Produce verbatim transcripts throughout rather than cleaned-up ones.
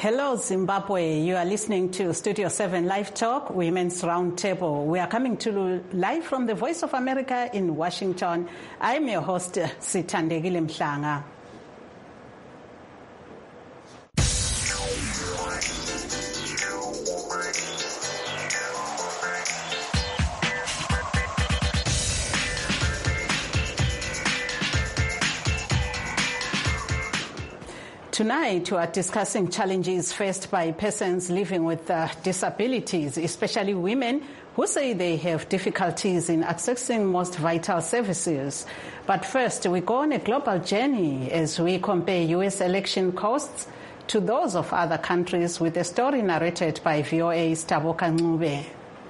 Hello, Zimbabwe. You are listening to Studio seven Live Talk, Women's Roundtable. We are coming to you live from the Voice of America in Washington. I'm your host, Sithandegile Mhlanga. Tonight, we are discussing challenges faced by persons living with uh, disabilities, especially women who say they have difficulties in accessing most vital services. But first, we go on a global journey as we compare U S election costs to those of other countries with a story narrated by V O A's Taboka Ncube.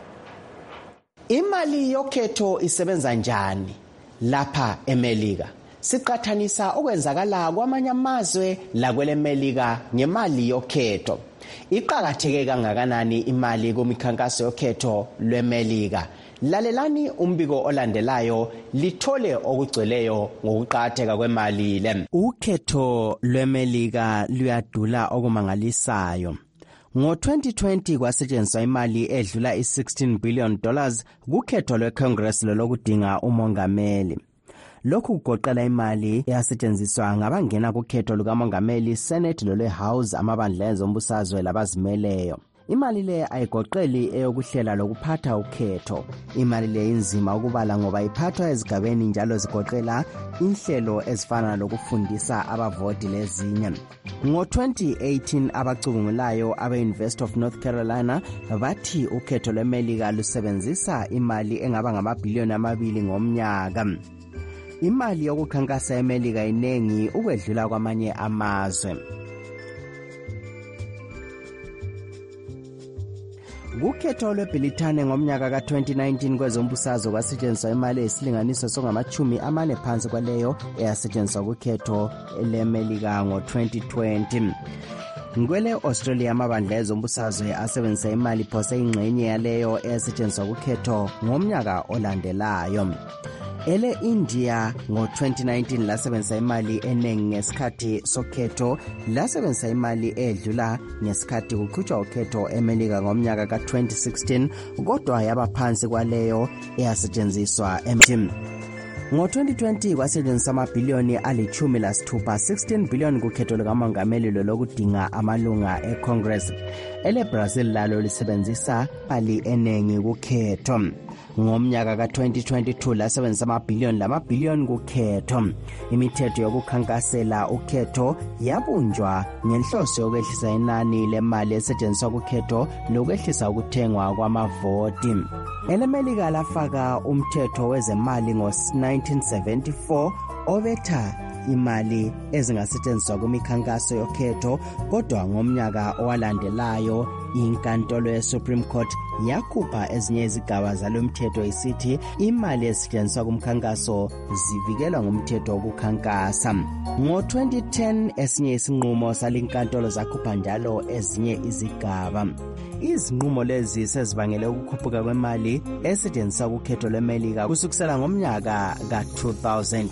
Imali yokhetho isebenza njani lapha eMelika? Siqathanisa okwenzakala kwamanye amazwe la kwele Melika ngemali yokhetho. Iqhakatheke kangakanani imali kumikhankaso yokhetho lweMelika? Lalelani umbiko olandelayo lithole okugcweleyo ngokuqhatheka kwemali le. Ukhetho lweMelika luyadula okumangalisayo. Ngo twenty twenty kwasetshenziswa imali edlula i-sixteen billion dollars kukhetho lweCongress lokudinga umongameli. Lokhu kugoqela imali eyasetshenziswa ngabangena kukhetho lukamongameli, Senate lolwe-House, amabandla ezombusazwe labazimeleyo. Imali le ayigoqeli eyokuhlela lokuphatha ukhetho. Imali le inzima ukubala ngoba iphathwa ezigabeni njalo zigoqela inhlelo ezifana lokufundisa abavoti lezinye. Ngo twenty eighteen abacubungulayo abe-University of North Carolina bathi ukhetho lweMelika lusebenzisa imali engaba ngamabhiliyoni amabili ngomnyaka. Imali yokukhankasa eMelika inengi ukwedlula kwamanye amazwe. Kukhetho lweBrithani ngomnyaka ka twenty nineteen kwezombusazwe kwasetshenziswa imali esilinganiso songamachumi amane phansi kwaleyo eyasetshenziswa kukhetho leMelika ngo twenty twenty. Ngwele Australia amabandla ezombusazwe asebenzisa imali phose ingxenye yaleyo eyasetshenziswa kukhetho ngomnyaka olandelayo. Ele India ngo twenty nineteen lasebenzisa imali enengi ngesikhathi sokhetho, lasebenzisa imali edlula ngesikhathi kuqhutshwa ukhetho eMelika ngomnyaka ka twenty sixteen, kodwa yaba phansi kwaleyo eyasetshenziswa eMelika. Ngo twenty twenty kwasetshenziswa amabhiliyoni alichumi lasithupha, sixteen billion kukhetho lukamongameli lokudinga amalunga eCongress. Ele Brazil lalo lisebenzisa imali enengi kukhetho. Ngomnyaka ka twenty twenty-two lasebenzisa amabhiliyoni lamabhiliyoni kukhetho. Imithetho yokukhankasela ukhetho yabunjwa ngenhloso yokwehlisa inani lemali esetshenziswa kukhetho lokwehlisa ukuthengwa kwamavoti. EleMelika lafaka umthetho wezemali ngo nineteen seventy-four obetha imali ezingasetshenziswa kumikhankaso yokhetho, kodwa ngomnyaka owalandelayo inkantolo yeSupreme Court yakhupha ezinye izigaba zalomthetho isithi imali ezisetshenziswa kumkhankaso zivikelwa ngumthetho wokukhankasa. Ngo twenty ten esinye isinqumo salinkantolo zakhupha njalo ezinye izigaba. Izinqumo lezi sezibangele ukukhuphuka kwemali esetshenziswa kukhetho lweMelika kusukela ngomnyaka ka two thousand.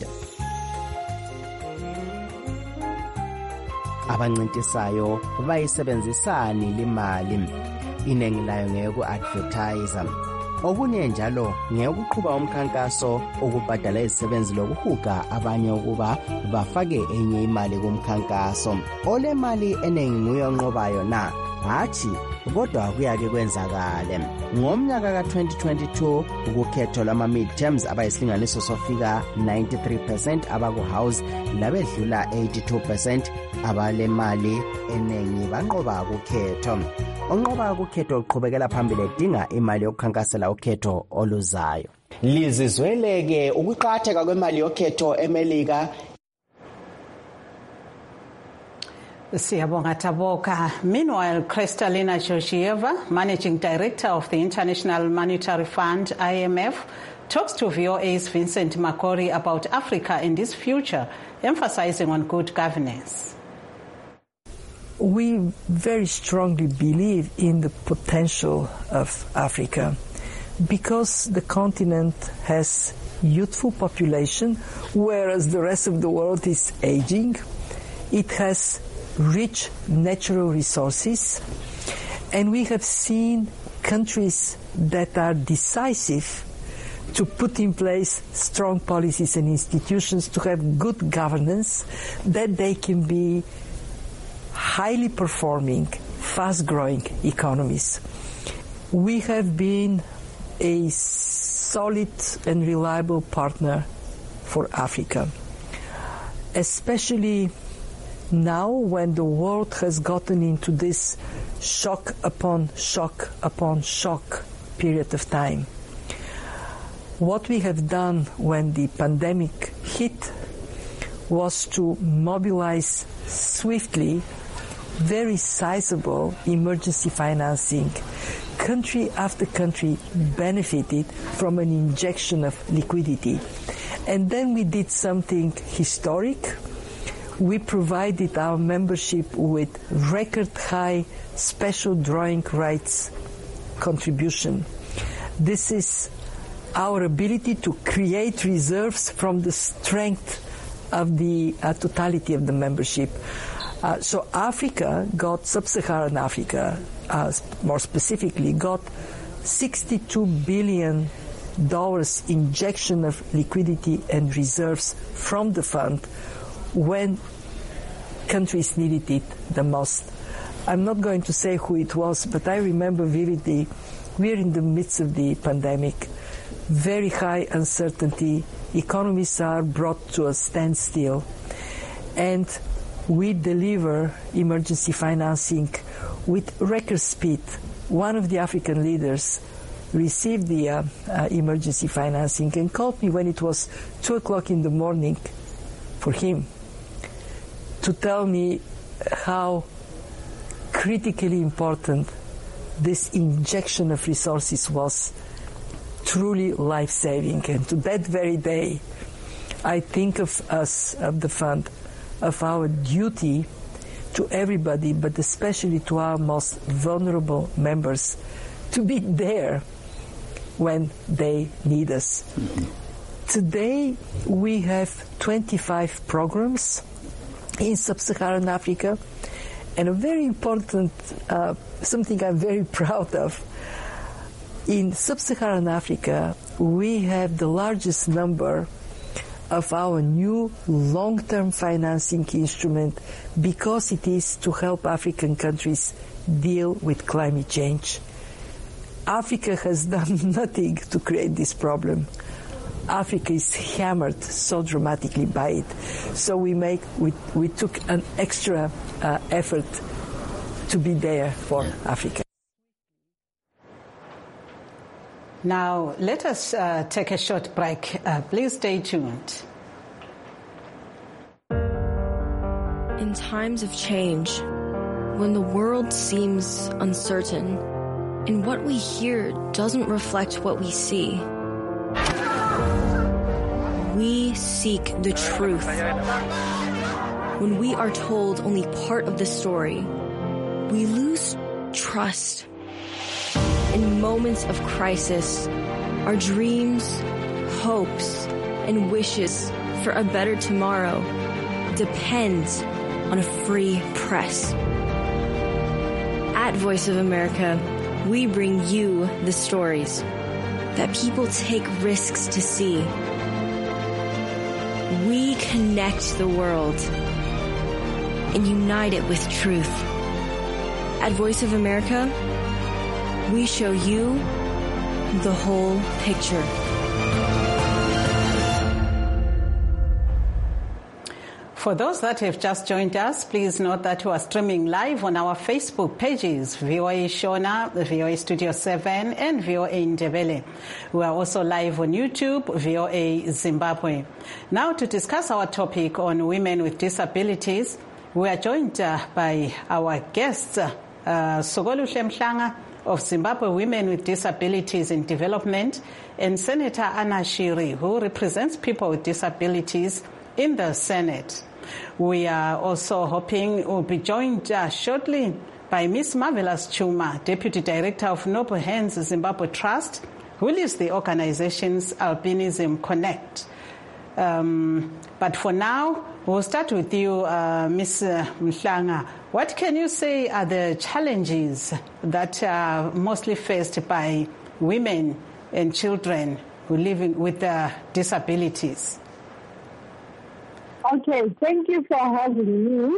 Abancintisayo bayisebenzisani limali? Inengi layo ngeyoku-advertise. Okunye njalo ngeyokuqhuba umkhankaso, ukubhadala izisebenzi lokuhuga abanye ukuba bafake enye imali kumkhankaso. Ole mali enengi nguye onqobayo na? Hathi, kodwa kuyake kwenzakale. Ngomnyaka ka twenty twenty-two ukukhetho lwama midterms abayisilinganiso sofika ninety-three percent abaku-House labedlula eighty-two percent abale mali enengi banqoba kukhetho. Onqoba kukhetho uqhubekela phambili edinga imali yokukhankasela ukhetho oluzayo. Lizizweleke ukuqhatheka kwemali yokhetho eMelika. Siyabonga Taboka. Meanwhile, Kristalina Georgieva, Managing Director of the International Monetary Fund, I M F, talks to V O A's Vincent Makori about Africa and its future, emphasizing on good governance. We very strongly believe in the potential of Africa because the continent has youthful population, whereas the rest of the world is aging. It has rich natural resources, and we have seen countries that are decisive to put in place strong policies and institutions to have good governance, that they can be highly performing, fast-growing economies. We have been a solid and reliable partner for Africa, especially now when the world has gotten into this shock upon shock upon shock period of time. What we have done when the pandemic hit was to mobilize swiftly very sizable emergency financing. Country after country benefited from an injection of liquidity. And then we did something historic. We provided our membership with record high special drawing rights contribution. This is our ability to create reserves from the strength of the uh, totality of the membership. Uh, so Africa got, sub-Saharan Africa, uh, more specifically, got sixty-two billion dollars injection of liquidity and reserves from the fund when countries needed it the most. I'm not going to say who it was, but I remember vividly, we're in the midst of the pandemic, very high uncertainty, economies are brought to a standstill, and we deliver emergency financing with record speed. One of the African leaders received the uh, uh, emergency financing and called me when it was two o'clock in the morning for him to tell me how critically important this injection of resources was, truly life-saving. And to that very day, I think of us, of the fund, of our duty to everybody, but especially to our most vulnerable members, to be there when they need us. Mm-hmm. Today, we have twenty-five programs in sub-Saharan Africa, and a very important, uh, something I'm very proud of. In sub-Saharan Africa, we have the largest number of our new long-term financing instrument because it is to help African countries deal with climate change. Africa has done nothing to create this problem. Africa is hammered so dramatically by it. So we make we, we took an extra uh, effort to be there for Africa. Now, let us uh, take a short break. Uh, please stay tuned. In times of change, when the world seems uncertain and what we hear doesn't reflect what we see, we seek the truth. When we are told only part of the story, we lose trust. In moments of crisis, our dreams, hopes, and wishes for a better tomorrow depend on a free press. At Voice of America, we bring you the stories that people take risks to see. We connect the world and unite it with truth. At Voice of America, we show you the whole picture. For those that have just joined us, please note that we are streaming live on our Facebook pages, V O A Shona, V O A Studio seven, and V O A Ndebele. We are also live on YouTube, V O A Zimbabwe. Now, to discuss our topic on women with disabilities, we are joined uh, by our guests, uh, Sogoluhle Mhlanga of Zimbabwe Women with Disabilities in Development, and Senator Anna Shiri, who represents people with disabilities in the Senate. We are also hoping we'll be joined uh, shortly by Miss Marvelous Chuma, Deputy Director of Noble Hands Zimbabwe Trust, who leads the organization's Albinism Connect. Um, but for now, we'll start with you, uh, Miz Mhlanga. What can you say are the challenges that are mostly faced by women and children who live with uh, disabilities? Okay, thank you for having me.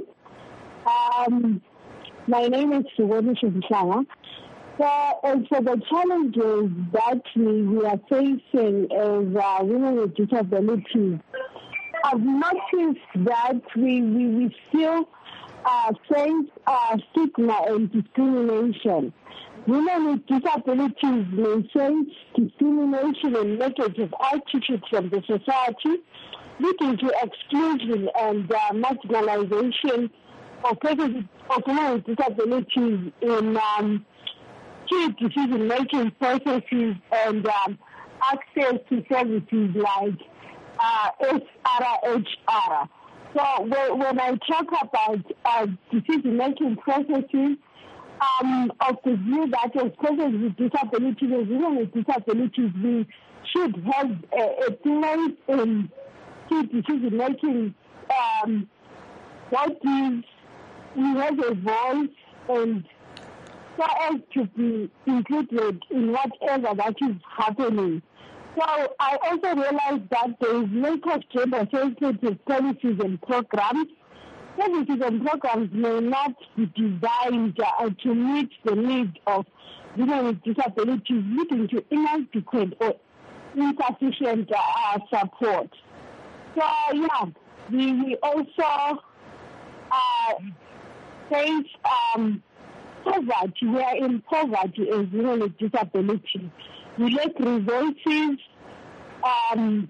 Um, my name is Suwonisha Mhlanga. So, as for the challenges that we, we are facing as uh, women with disabilities, I've noticed that we, we, we still uh, face uh, stigma and discrimination. Women with disabilities may face discrimination and negative attitudes from the society, leading to exclusion and uh, marginalization of persons of women with disabilities in um, key decision-making processes and um, access to services like uh, S R H R. So when I talk about uh, decision-making processes, um, of the view that as persons with disabilities, as women with disabilities, we should have a, a place in key decision-making. Um, that is, we have a voice and so as to be included in whatever that is happening. So I also realized that there is lack of gender-sensitive policies and programs. Services and programs may not be designed uh, to meet the needs of women with disabilities, leading to inadequate or insufficient uh, support. So yeah, we, we also uh, face um, poverty. We are in poverty as women with disabilities. We lack resources um,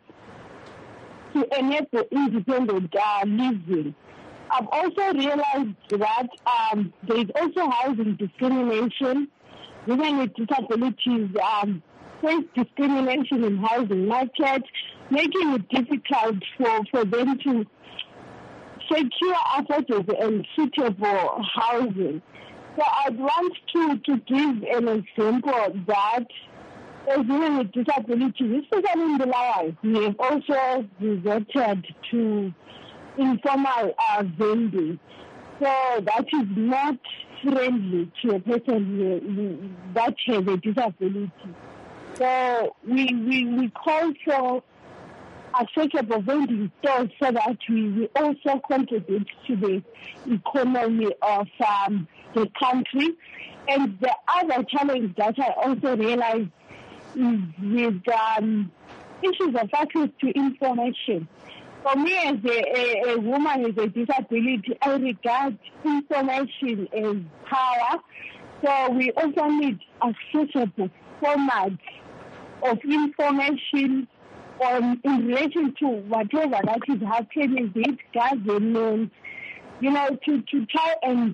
to enable independent uh, living. I've also realized that um, there is also housing discrimination. Women with disabilities um, face discrimination in housing market, making it difficult for, for them to secure affordable and suitable housing. So I'd want to, to give an example that as women with disabilities, especially in the Bulawayo, we have also resorted to informal uh, vending. So that is not friendly to a person that has a disability. So we, we, we call for accessible vending stores so that we, we also contribute to the economy of um, the country. And the other challenge that I also realized is with um, issues of access to information. For me, as a, a, a woman with a disability, I regard information as power. So we also need accessible formats of information on, in relation to whatever that is happening with government, you know, to, to try and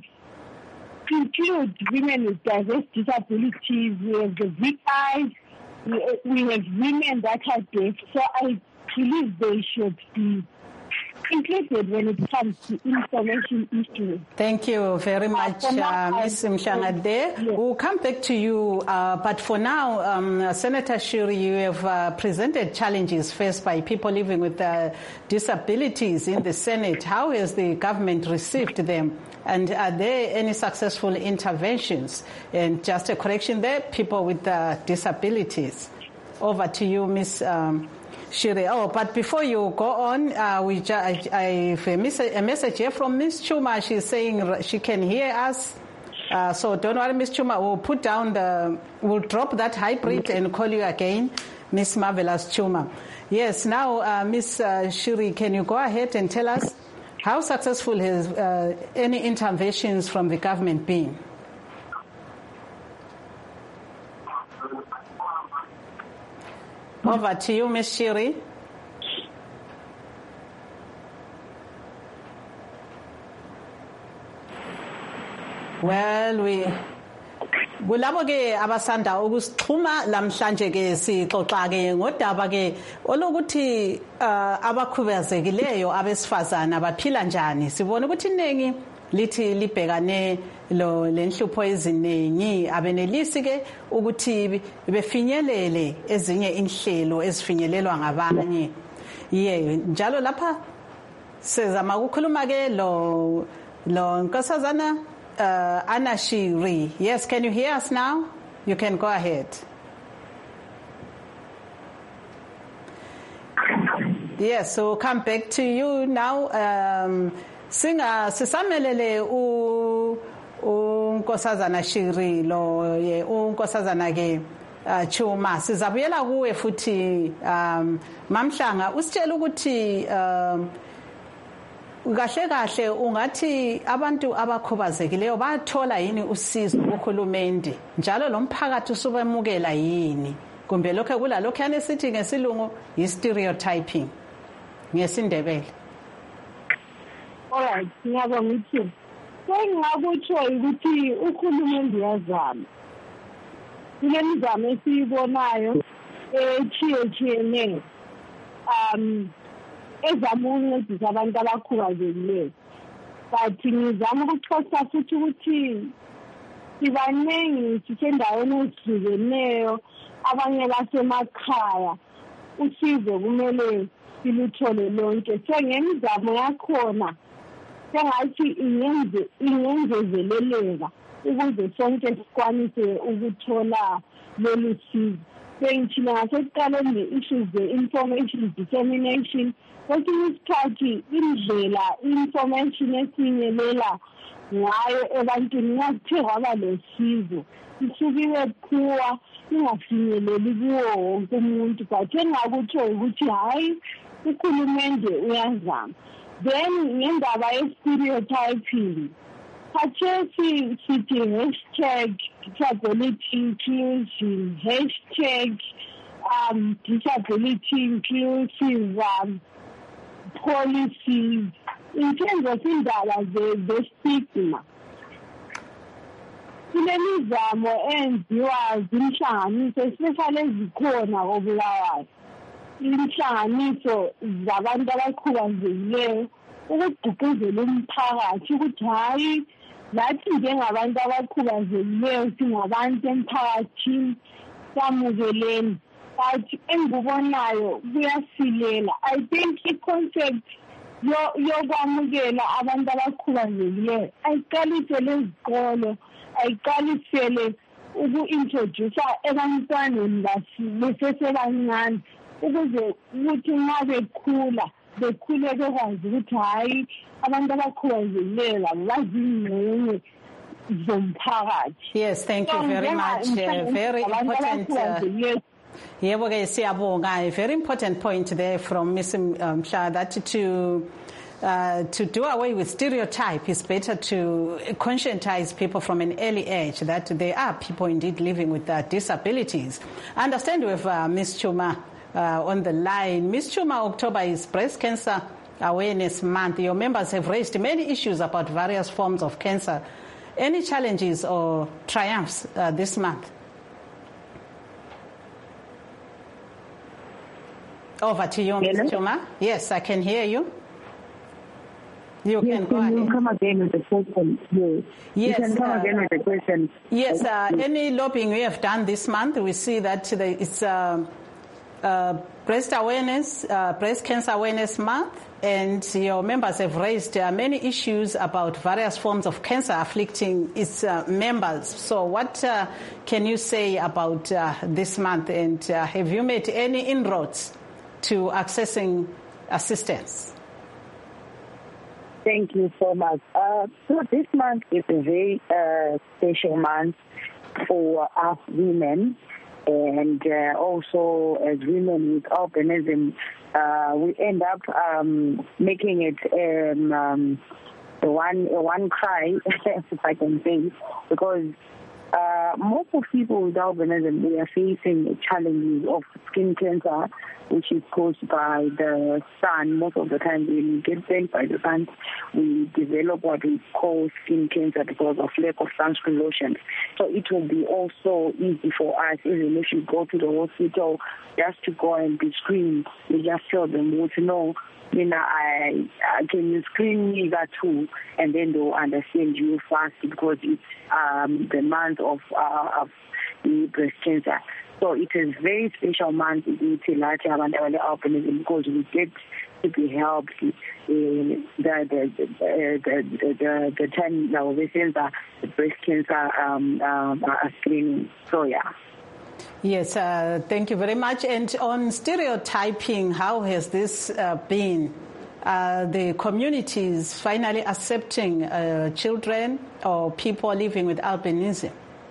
include women with diverse disabilities. We have the V Is, we, we have women that are deaf. So I believe they should be included when it comes to information issues. Thank you very much, uh, Miz Mhlanga. Yes. We'll come back to you, uh, but for now, um, Senator Shiri, you have uh, presented challenges faced by people living with uh, disabilities in the Senate. How has the government received them? And are there any successful interventions? And just a correction there, people with uh, disabilities. Over to you, Miz Um, Shiri. Oh, but before you go on, uh, we ju- I, I have a, mis- a message here from Miz Chuma. She's saying she can hear us. Uh, so don't worry, Miz Chuma. We'll put down the, we'll drop that hybrid and call you again, Miz Marvelous Chuma. Yes, now, uh, Miz Uh, Shiri, can you go ahead and tell us how successful has uh, any interventions from the government been? Over to you, Miz Shiri. Well, we kulabo ke abasanda ukusixhuma lamhlanje ke sixoxa ke ngodaba ke olokuthi abakhubazekileyo abesifazana baphila njani. Sibona ukuthi inengi lithi libhekane lo lenhlupho eziningi abenelisi ke ukuthi befinyelele ezinye inhlelo ezifinyelelwa ngabanye. Yeah, njalo lapha sizama ukukhuluma ke lo lo nkosazana uh, Anna Shiri. Yes, can you hear us now? You can go ahead. Yes, so come back to you now. Um, singa sisamelele u unkosazana Shiri lo ye unkosazana ke uh, Chuma sizabuyela kuwe futhi um Mamhlanga usitshela ukuthi um kahle kahle ungathi abantu abakhubazekileyo bathola yini usizo kuhulumende njalo lo mphakathi usubemukela yini kumbe lokho kula lokho yana sithi ngesilungu yi stereotyping ngesindebele. Alright, ngiyabonga ukuthi sengakutsho ukuthi uhulumende uyazama. Ile mizamo esiyibonayo echiyechiyene um ezama ukuncedisa abantu abakhubazekileyo. But ngizama ukuxoxa futhi ukuthi sibaningi sisendaweni ezihlukeneyo abanye basemakhaya usizo kumele siluthole lonke. Sengemizamo yakhona sengathi ingenze ingenzezeleleka ukuze sonke sikwanise ukuthola lolu sizo. Bengithina ngasekuqaleni nge-issues ze-information dissemination. Kwesinye isikhathi indlela i-information esinyelela ngayo ebantwini ngakuthe kwaba losizo isukiwe kuwa ingafinyeleli kuwo wonke umuntu. But engakutsho ukuthi hhayi uhulumende uyazama. Then ngendaba ye-stereotyping khathesi sithi hashtag disability inclusion, hashtag um, disability inclusive um, policies in terms of indaba ze-stigma. Kulemizamo enziwa zinhlanganiso especially ezikhona koBulawayo. Inhlanganiso zabantu abakhubazekileyo ukugqugquzela umphakathi ukuthi hayi lathi njengabantu abakhubazekileyo singabantu emphakathini samukeleni. But engikubonayo kuyasilela. I think i-concept yokwamukela abantu abakhubazekileyo ayiqalise lezikolo, ayiqalisele uku-introduce ebantwaneni besesebancane ukuze ukuthi nxa bekhula bekhule bekwazi ukuthi hayi abantu abakhubazekileyo labo bazingxenye zomphakathi. Yes, thank you very much. Uh, very important. Uh, Yebo ke siyabonga. Very important point there from Miz Mhla that to uh, to do away with stereotype is better to conscientize people from an early age that there are people indeed living with uh, disabilities. I understand we have uh, Miz Chuma uh, on the line. Miz Chuma, October is Breast Cancer Awareness Month. Your members have raised many issues about various forms of cancer. Any challenges or triumphs uh, this month? Over to you, Miz Chuma. Yes, I can hear you. You yes, can go can ahead. You come again with the question? Yes. Yes, you can come uh, again with the question. Yes, uh, any lobbying we have done this month, we see that the, it's uh, uh, breast awareness, uh, breast cancer awareness month, and your members have raised uh, many issues about various forms of cancer afflicting its uh, members. So what uh, can you say about uh, this month, and uh, have you made any inroads to accessing assistance? Thank you so much. Uh, so this month is a very uh, special month for us women, and uh, also as women with albinism, uh, we end up um, making it um, um, one one cry, if I can say, because uh, most of people with albinism, we are facing challenges of skin cancer, which is caused by the sun. Most of the time when we get burnt by the sun, we develop what we call skin cancer because of lack of sunscreen lotion. So it will be also easy for us, even if you go to the hospital, just to go and be screened. We just tell them what to know. You know, I, I can you screen me that too, and then they'll understand you fast because it's um, the month of, uh, of the breast cancer. So it is very special month ukuthi lathi abantu abale-albinism because we get to be helped uh, the the the the the, the time now we send the breast cancer um, um, uh, screening. So yeah. Yes, uh, thank you very much. And on stereotyping, how has this uh, been? Uh, the communities finally accepting uh, children or people living with albinism?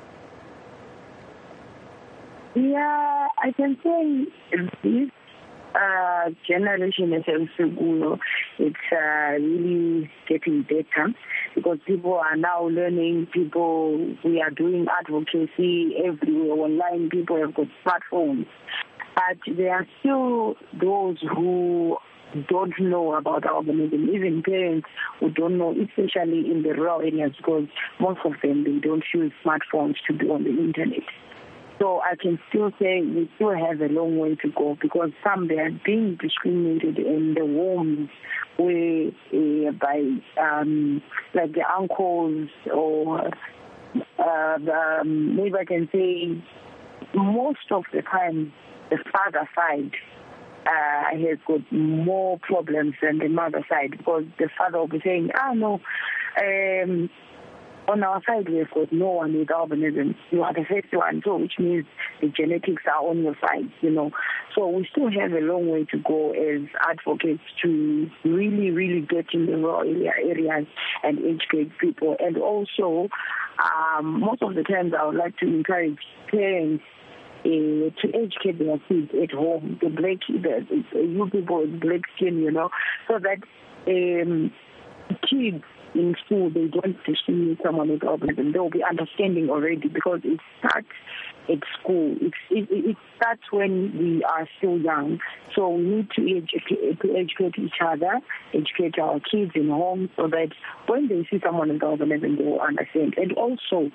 Yeah, I can say this uh, generation is it's uh, really getting better because people are now learning. People, we are doing advocacy everywhere online. People have got smartphones, but there are still those who don't know about albinism, even parents who don't know, especially in the rural areas, because most of them, they don't use smartphones to be on the internet. So I can still say we still have a long way to go because some, they are being discriminated in the homes where, uh, by um, like the uncles or uh, um, maybe I can say most of the time the father side Uh, has got more problems than the mother side because the father will be saying, ah, no, um, on our side we've got no one with albinism. You are the first one, so which means the genetics are on your side, you know. So we still have a long way to go as advocates to really, really get in the rural area areas and educate people. And also, um, most of the times I would like to encourage parents Uh, to educate their kids at home, the black, the, the you people with black skin, you know, so that um, kids in school, they don't discriminate someone with albinism. They will be understanding already because it starts at school. It's, it, it starts when we are still young. So we need to educate, to educate each other, educate our kids in home so that when they see someone with albinism, they will understand. And also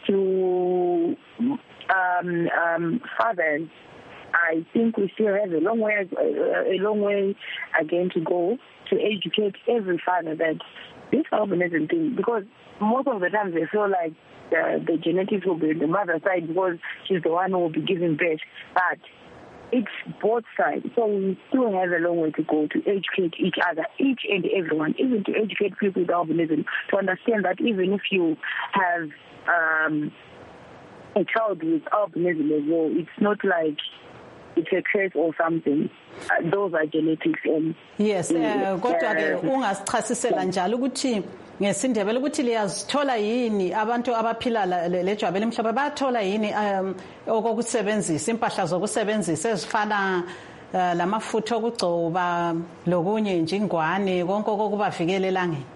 to um, um, fathers, I think we still have a long way, a long way again to go to educate every father that this albinism thing, because most of the time they feel like the, the genetics will be on the mother side because she's the one who will be giving birth, but it's both sides. So we still have a long way to go to educate each other, each and everyone, even to educate people with albinism, to understand that even if you have um, a child with albinism as well, it's not like it's a curse or something. Uh, those are genetics. And yes, uh, kodwa ke ungasichasisela njalo ukuthi ngesindebele ukuthi liyazithola yini abantu abaphila lejwabe elimhlophe bathola yini um okokusebenzisa impahla zokusebenzisa ezifana lamafutha okugcoba lokunye nje ingwane konke okubavikela elangeni.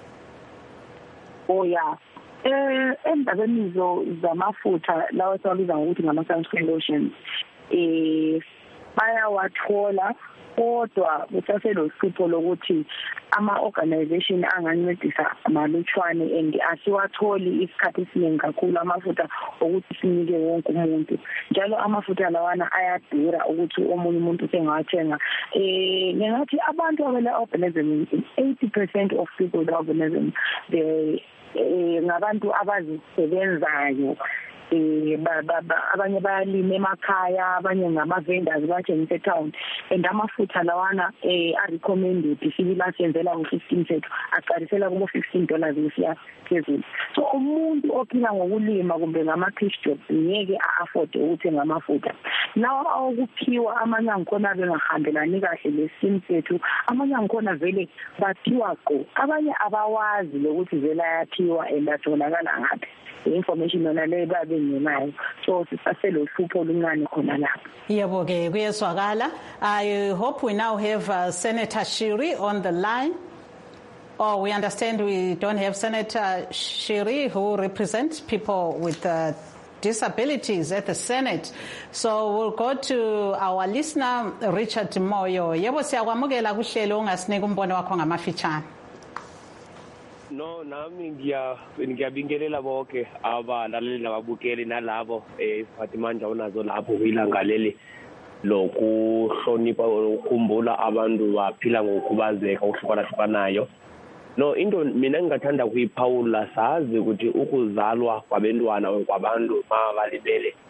Oh yeah. Eh endabeni zo zamafutha lawo esiwabiza ngokuthi ngama-sunscreen lotions eh bayawathola kodwa kusaselo sipho lokuthi ama-organization angancedisa malutshwane and asiwatholi isikhathi esiningi kakhulu amafutha ukuthi sinike wonke umuntu. Njalo amafutha lawana ayadura ukuthi omunye umuntu sengawathenga. Eh ngingathi abantu abale-albinism, eighty percent of people with albinism, they ngabantu abazisebenzayo. Eh abanye bayalima emakhaya, abanye ngama-vendors bathengisa town, and amafutha lawana eh are recommended sibila senzela ngo-fifteen sethu aqalisela kubo fifteen dollars kusiya phezulu. So umuntu ophila ngokulima kumbe ngama-cash job ngeke a-afford ukuthenga amafutha. Lawa awokuphiwa amanye angikhona bengahambelani kahle lesimo sethu, amanye angikhona vele baphiwa qo, abanye abawazi lokuthi vele ayaphiwa and atholakala ngaphi. Information on le babe ngenayo, so sisaselo hlupho oluncane khona lapha. Yebo ke kuyezwakala. I hope we now have uh, Senator Shiri on the line. Oh, we understand we don't have Senator Shiri who represents people with uh, disabilities at the Senate. So we'll go to our listener Richard Moyo. Yebo siyakwamukela kuhlelo ungasinika umbono wakho ngamafitshane. No, nami ngiya ngiyabingelela bonke abalaleli nababukeli nalabo eh Fatimanja unazo lapho kwilangaleli lokuhlonipha ukukhumbula abantu baphila ngokukhubazeka okuhlukanahlukanayo. No, into mina ngingathanda kuyiphawula sazi ukuthi ukuzalwa kwabantwana kwabantu mabalibele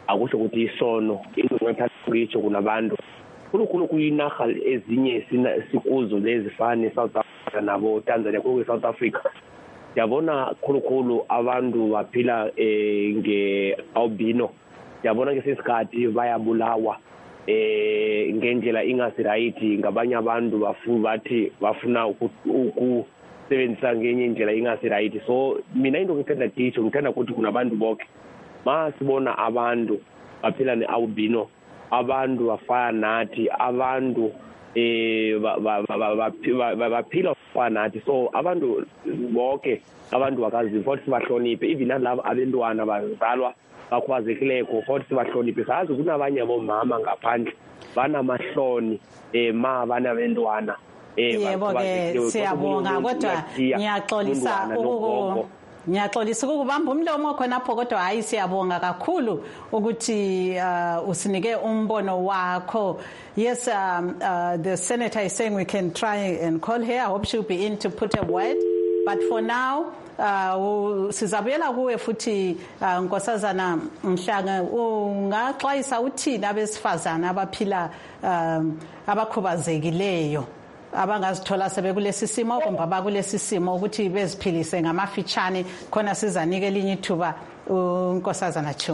akusho ukuthi isono ingcwepha ngitsho kunabantu khulukhulu kuyinaga ezinye sikuzo lezifana South Africa nabo Tanzania ku South Africa yabona khulukhulu abantu baphila eh nge albino yabona ke sesikhathi bayabulawa eh ngendlela ingasi right ngabanye abantu bafu bathi bafuna ukusebenzisa ngenye indlela ingasi right so mina into ngithanda ditho ngithanda ukuthi kunabantu bonke masibona abantu baphila ne-albino abantu bafana nathi abantu eh baphila bafana nathi so abantu bonke abantu bakazi futhi sibahloniphe even nalabo abantwana bazalwa bakhwazekileko futhi sibahloniphe sazi kunabanye abomama ngaphandle banamahloni eh ma banabantwana eh yebo ke siyabonga kodwa ngiyaxolisa ukuku Ngiyaxolisa ukubamba umlomo khonapho kodwa hayi siyabonga kakhulu ukuthi uh, usinike umbono wakho. Yes, um, uh, the senator is saying we can try and call her. I hope she'll be in to put a word. But for now, uh, sizabuyela kuwe futhi uh, Nkosazana Mhlanga ungaxwayisa uthini abesifazana abaphila um, abakhubazekileyo abangazithola sebekulesi simo kumbe abakulesi simo ukuthi beziphilise ngamafitshane khona sizanike elinye ithuba uNkosazana Chuma.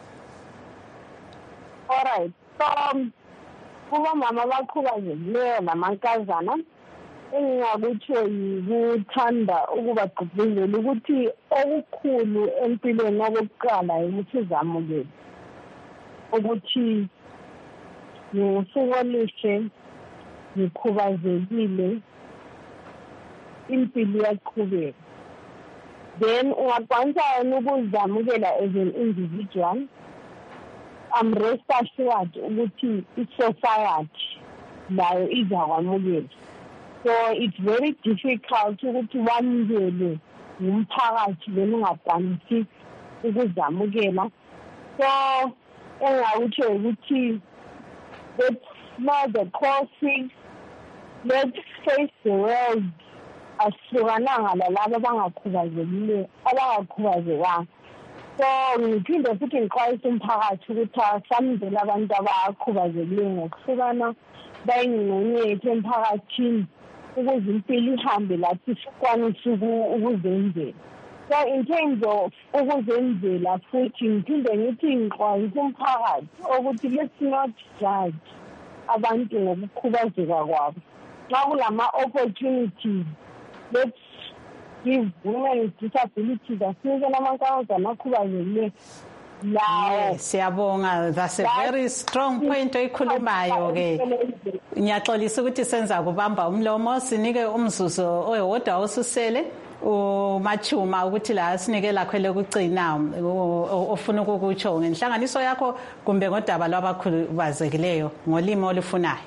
All right. So kuba mama bakhubazekileyo namankazana engingakutsho yikuthanda ukubagqugquzela ukuthi okukhulu empilweni okokuqala ukuthi zamukele ukuthi ngosuku oluhle ngikhubazekile impilo iyaqhubeka then ungakwanisa ukuzamukela as an individual. I'm rest assured ukuthi i-society nayo izakwamukela. So it's very difficult ukuthi wamukele umphakathi beningaqanisi ukuzamukela. So engakutsho ukuthi let's know the causes, let's face the world asihlukananga lalabo abangakhubazekile abangakhubazekanga. So ngiphinde futhi ngixwayisa umphakathi ukuthi asamukele abantu abakhubazekile ngokuhlukana bayingxenye yethu emphakathini ukuze impilo ihambe lapho sikwanise ukuzenzela. So in terms of ukuzenzela futhi ngiphinde ngithi ngixwayisa umphakathi ukuthi let's not judge abantu ngokukhubazeka kwabo. Xa kulama opportunities, let's give women with disabilities asinike namankazana akhubazekile lawo. Siyabonga, that's a very strong point oyikhulumayo ke. Ngiyaxolisa ukuthi senza kubamba umlomo sinike umzuzu oyodwa osusele uMachuma ukuthi la sinike lakho lekugcina ofuna ukukutsho ngenhlanganiso yakho kumbe ngodaba lwabakhulubazekileyo ngolimo olufunayo.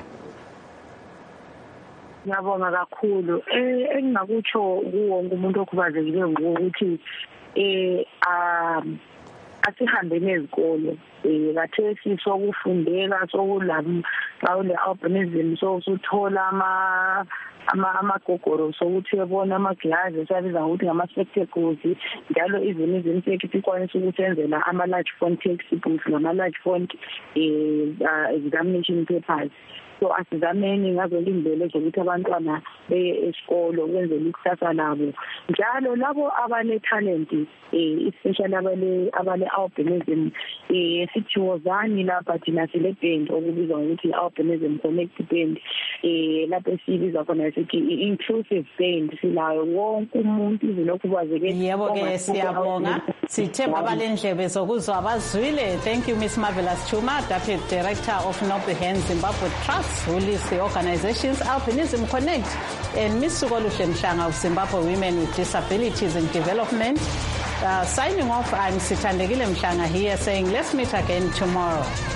Ngiyabonga kakhulu eh engingakutsho kuwonke umuntu okhubazekileyo ukuthi eh um asihambe nezikolo eh kathesi sokufundeka sokulabo bawule albinism so usuthola ama ama amagogoro sokuthi yabona amaglazi sabiza ukuthi ngama spectacles njalo izini izinto ikwanisa ukusenzela ama large font textbooks nama large font eh examination papers. So asizameni ngazo indlela zokuthi abantwana beye esikolo kwenzela ikusasa labo njalo labo abane talent eh especially abale abale albinism eh sithiwozani lapha thina sile band okubizwa ukuthi albinism connect band eh lapha sibiza khona sithi inclusive band silayo wonke umuntu izilokhubazeke. Yebo ke siyabonga sithe babalendlebe zokuzwa abazwile. Thank you Miss Marvelous Chuma, Deputy Director of Noble Hands Zimbabwe Trust, who leads the organizations Albinism Connect, and Miss Sukoluhle Mhlanga of Zimbabwe Women with Disabilities and Development. Uh, signing off, I'm Sithandekile Mhlanga here saying let's meet again tomorrow.